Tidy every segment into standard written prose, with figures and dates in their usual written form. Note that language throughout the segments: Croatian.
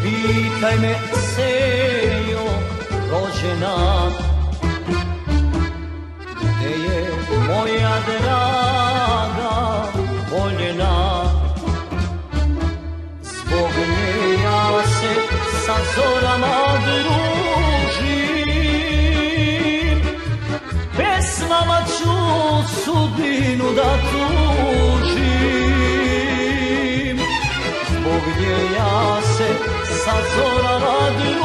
pitaj me Senjo rođena, gde je moja draga voljena. Zbog nje ja se sa zorama družim, pesmama ću sudbinu da tužim. Zbog nje ja se sa zorama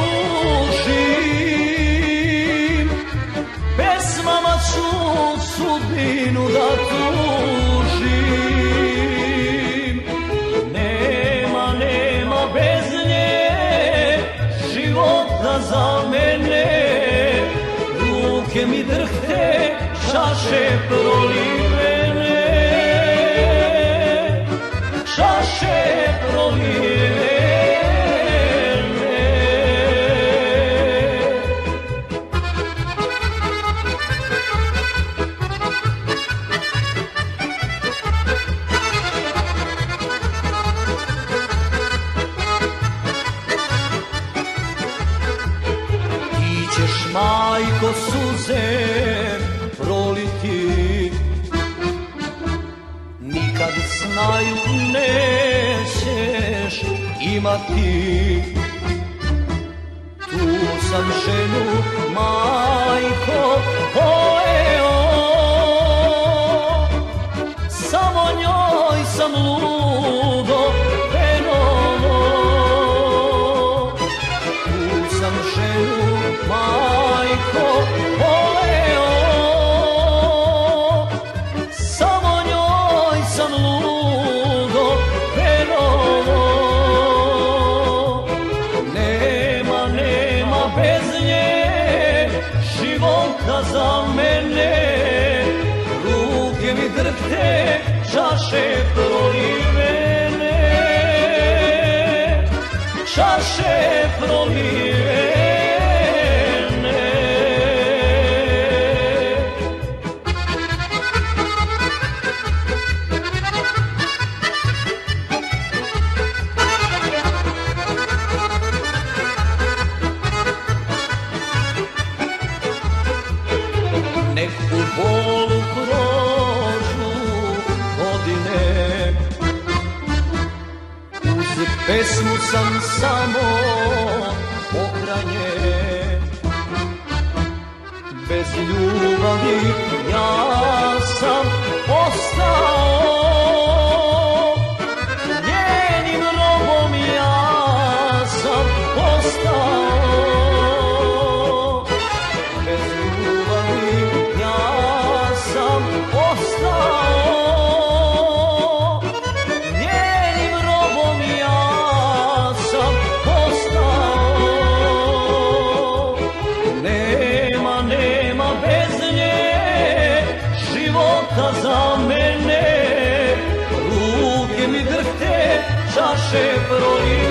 družim, pesmama ću sudbinu da tužim. Nema bez nje života za mene, ruke mi drhte, čaše prolivene, čaše prolivene. Ti ćeš, majko, suze proliti, nikad snaju nećeš imati. Tu sam ženu, majko, pojeo, samo njoj sam ludo penuo. Tu sam ženu, majko, pojeo, samo njoj sam ludo penuo. Nema bez nje života za mene, ruke mi drhte, čaše prolivene, čaše prolivene. Nek u bolu prođu godine, uz pesmu sam samo pohranjen. Bez ljubavi ja sam ostao, njenim robom ja sam postao. Bez ljubavi ja sam postao, njenim robom ja sam postao. Nema bez nje života za mene, ruke mi drhte, čaše prolivene,